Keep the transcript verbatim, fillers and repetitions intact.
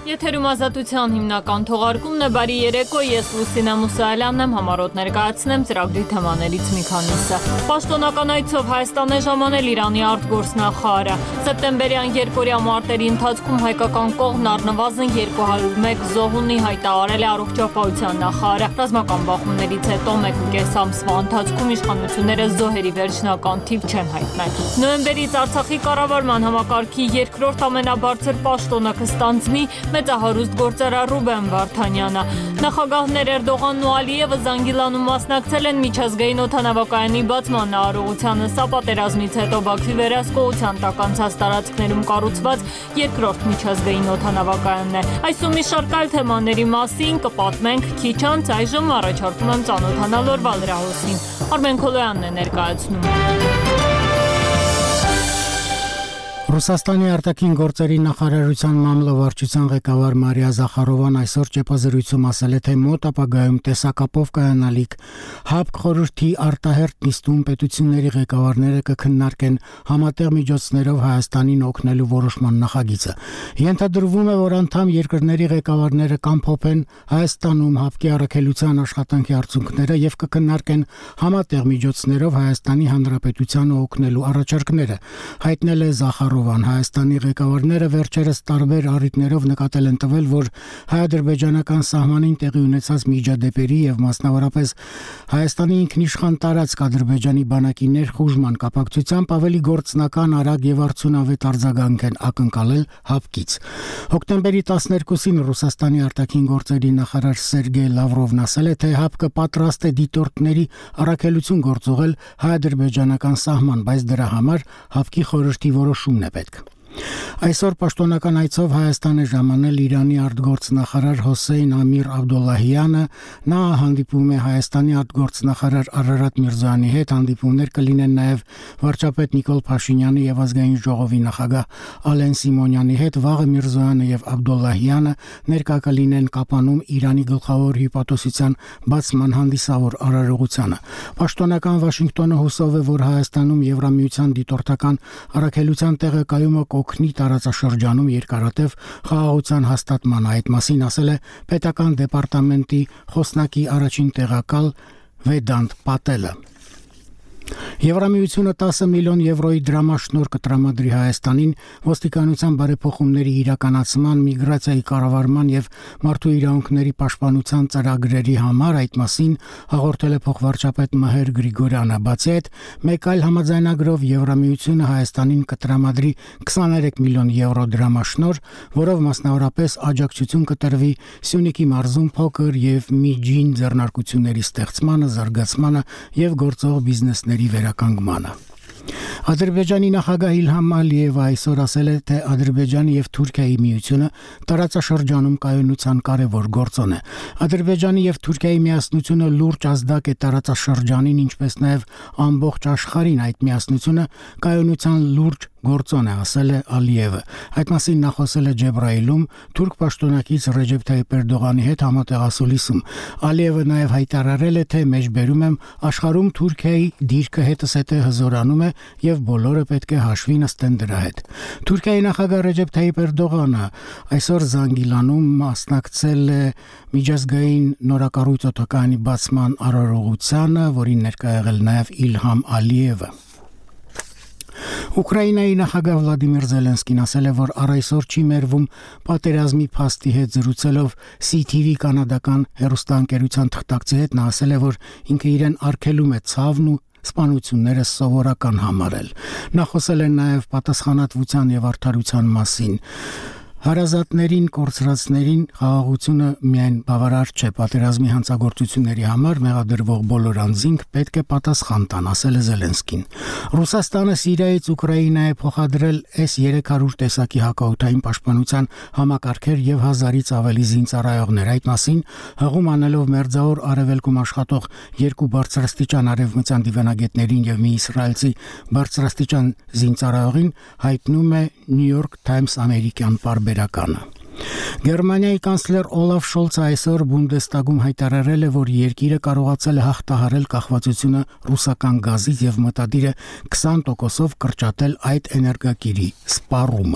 Եթերում ազատության հիմնական թողարկումն է, բարի երեկո, ես Լուսինա Մուսայելյանն եմ, համառոտ ներկայացնեմ ծրագրի թեմաներից մի քանիսը։ Պաշտոնական այցով Հայաստան է ժամանել Իրանի արտգործնախարարը։ Սեպտեմբերյան երկօրյա մարտերի ընթացքում հայկական կողմն առնվազն երկու հարյուր մեկ զոհ ունի, հայտարարել է առողջապահության նախարարը։ Ռազմական բախումներից հետո մեկ ու կես ամսվա ընթացքում իշխանությունները զոհերի վերջնական թիվ չեն հայտնել։ Նոյեմբերից Արցախի կառավարման համակարգի երկրորդ ամենաբարձր պաշտոնը կստանձնի մեծահարուստ գործարար Ռուբեն Վարդանյանը։ Նախագահներ Էրդողանն ու Ալիևը Զանգիլանում մասնակցել են միջազգային օդանավակայանի բացման արարողությանը։ Սա պատերազմից հետո Բաքվի վերահսկողության տակ անցած տարածքներում կառուցված երկրորդ միջազգային օդանավակայանն է։ Այսօր մի շարք այլ թեմաների մասին կպատմենք քիչ անց, այժմ առաջարկում եմ ծանոթանալ օրվա լրահոսին։ Արմեն Քոլոյանն է ներկայացնում։ Ռուսաստանի արտաքին գործերի նախարարության մամլովարչության ղեկավար Մարիա Զախարովան այսօր ճեպազրույցում ասել է, թե մոտ ապագայում տեսակապով կայանալիք ՀԱՊԿ խորհրդի արտահերթ նիստում պետությունների ղեկավարները կքննարկեն համատեղ միջոցներով Հայաստանին օգնելու որոշման նախագիծը։ Ենթադրվում է, որ անդամ երկրների ղեկավարները կամփոփեն Հայաստանում ՀԱՊԿ-ի առաքելության աշխատանքի արդյունքները եւ կքննարկեն համատեղ միջոցներով Հայաստանի Հանրապետությանը օգնելու առաջարկները, հայտնել է Զախարովան։ Հայաստանի ղեկավարները վերջերս տարբեր առիթներով նկատել են տվել, որ հայ-ադրբեջանական սահմանին տեղի ունեցած միջադեպերի եւ մասնավորապես Հայաստանի ինքնիշխան տարածք Ադրբեջանի բանակի ներխուժման կապակցությամբ ավելի գործնական, արագ եւ արդյունավետ արձագանք են ակնկալել ՀԱՊԿ-ից։ Հոկտեմբերի տասներկուսին Ռուսաստանի արտաքին գործերի նախարար Սերգեյ Լավրովն ասել է, թե ՀԱՊԿ-ը պատրաստ է դիտորդների առաքելություն գործողել հայ-ադրբեջանական սահման, բայց դրա համար ՀԱՊԿ-ի խորհրդի որոշումն է պետք։ Այսօր պաշտոնական այցով Հայաստան է ժամանել Իրանի արտգործնախարար Հոսեյն Ամիր Աբդոլլահյանը։ Նա հանդիպում է Հայաստանի արտգործնախարար Արարատ Միրզոյանի հետ, հանդիպումներ կլինեն նաև վարչապետ Նիկոլ Փաշինյանի եւ ազգային ժողովի նախագահ Ալեն Սիմոնյանի հետ։ Վաղը Միրզոյանը եւ Աբդոլլահյանը ներկա կլինեն Կապանում Իրանի գլխավոր հյուպատոսության բացման հանդիսավոր արարողությանը։ Պաշտոնական Վաշինգտոնը հուսով է, որ Հայաստանում Եվրամիության դիտորդական առաքելության տեղակայումը օգնի տարածաշրջանում երկարատև խաղաղության հաստատման։ Այդ մասին ասել է պետական դեպարտամենտի խոսնակի առաջին տեղակալ Վեդանտ Պատելը։ Եվրամիությունը տասը միլիոն եվրոյի դրամաշնորհ կտրամադրի Հայաստանին ոստիկանության բարեփոխումների իրականացման, միգրացիայի կառավարման եւ մարդու իրավունքների պաշտպանության ծրագրերի համար, այդ մասին հաղորդել է փոխվարչապետ Մհեր Գրիգորյանը։ Բացի այդ, մեկ այլ համաձայնագրով Եվրամիությունը Հայաստանին կտրամադրի քսաներեք միլիոն եվրո դրամաշնորհ, որով մասնավորապես աջակցություն կտրվի Սյունիքի մարզում փոքր եւ միջին ձեռնարկությունների ստեղծմանը, զարգացմանը եւ գործող բիզնեսների վերականգնմանը։ Ադրբեջանի նախագահ Իլհամ Ալիևը այսօր ասել է, թե Ադրբեջանի եւ Թուրքիայի միությունը տարածաշրջանում կայունության կարևոր գործոն է։ Ադրբեջանի եւ Թուրքիայի միասնությունը լուրջ ազդակ է տարածաշրջանին, ինչպես նաեւ ամբողջ աշխարհին։ Այդ միասնությունը կայունության լուրջ գործոն է, ասել է Ալիևը։ Այդ մասին նա խոսել է Ջեբրայիլում թուրք պաշտոնակից Ռեջեփ Թայիփ Էրդողանի հետ համատեղասուլիսում։ Ալիևը նաև հայտարարել է, թե մեջբերում եմ աշխարհում Թուրքիայի դիրքը հետս հետե հզորանում է եւ բոլորը պետք է հաշվի նստեն դրա հետ։ Թուրքիայի նախագահ Ռեջեփ Թայիփ Էրդողանը այսօր Զանգիլանում մասնակցել է միջազգային նորակառույց օդակայանի բացման արարողությանը, որին ներկա եղել նաև Իլհամ Ալիևը։ Ուկրաինայի նախագահ Վլադիմիր Զելենսկին ասել է, որ առայսօր չի մերվում պատերազմի փաստի հետ զրուցելով C T V կանադական հեռուստաընկերության թղթակցի հետ։ Նա ասել է, որ ինքը իրեն արգելում է ցավն ու սպանությունները սովորական համարել։ Նա խոսել է նաև պատասխանատվության եւ արդարության մասին։ Հարազատներին, կորցրածներին խաղաղությունը միայն բավարար չէ, պատերազմի հանցագործությունների համար մեղադրվող բոլոր անձինք պետք է պատասխան տան, ասել է Զելենսկին։ Ռուսաստանը Սիրիայից Ուկրաինա է փոխադրել S երեք հարյուր տեսակի հակաօդային պաշտպանության համակարգեր եւ հազարից ավելի զինծառայողներ։ Այդ մասին հղում անելով Մերձավոր Արևելքում աշխատող երկու բարձրաստիճան արևմտյան դիվանագետներին եւ մի իսրայելցի բարձրաստիճան զինծառայողին հայտնում է New York Times ամերիկյան պարբերականը։ Գերմանիայի կանցլեր Օլաֆ Շոլցը այսօր Բունդեստագում հայտարարել է, որ երկիրը կարողացել է հաղթահարել կախվածությունը ռուսական գազից եւ մտադիր է քսան տոկոսով կրճատել այդ էներգակիրի սպառումը։